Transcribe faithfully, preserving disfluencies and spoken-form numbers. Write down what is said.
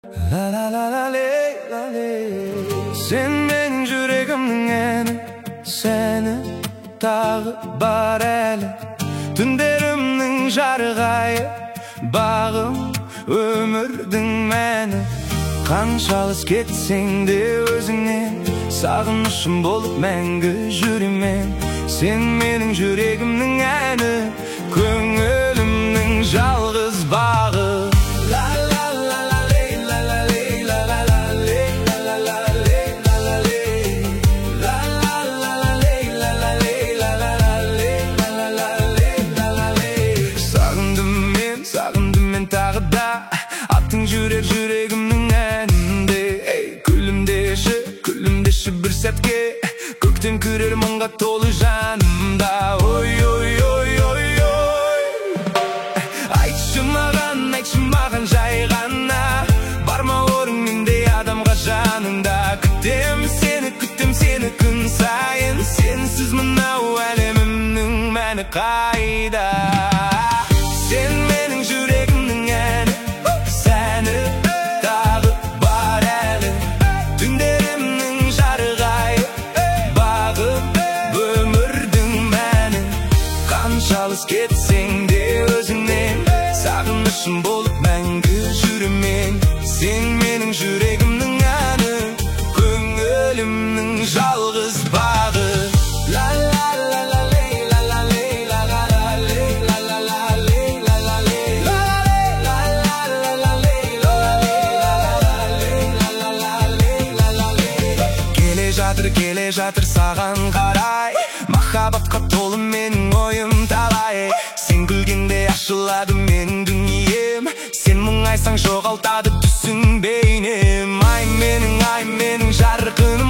La la la la le la le. Sen benim yüreğimnin eni, seni tağı bar eli. Tünderimnin jargayı, bağım ömürdün meni. Kançalız ketsen de özüne, sağınışım bolup мәңгі жүреймен. Sen menin yüreğimnin eni, көңілімнің жалғыз bağı. Sağındım men tағы da, аттың жүрек жүрегімнің әнінде. Күлімдеші, күлімдеші бір сәтке, көктен көрер мұңға толы жанымда. Ой, ой, ой, ой, ой. Айтшы маған, айтшы маған жай ғана, бар ма орын мендей адамға жаныңда. Күтем сені, күтем сені күн сайын, сенсіз мынау әлемімнің мәні қайда. Sen menin yüreğimnin eni, seni tağı bar eli. Tünderimnin jargayı, bağım ömürdün meni. Kançalız ketsen de özünden, sağınışım bolup мәңгі жүреймен. Sen menin yüreğimnin eni, көңілімнің жалғыз bağı. La la la la ley, la la ley, la la la ley, la la la ley, la la ley, la la la la la ley, la la ley, la la la ley, la la ley. Келе жатыр, келе жатыр саған қарай, махаббатқа толы менің ойым талай. Сен күлгенде ашылады менің дүнием, сен мұңайсаң жоғалтады түсің бейнем. Ай менің, ай менің жарқыным,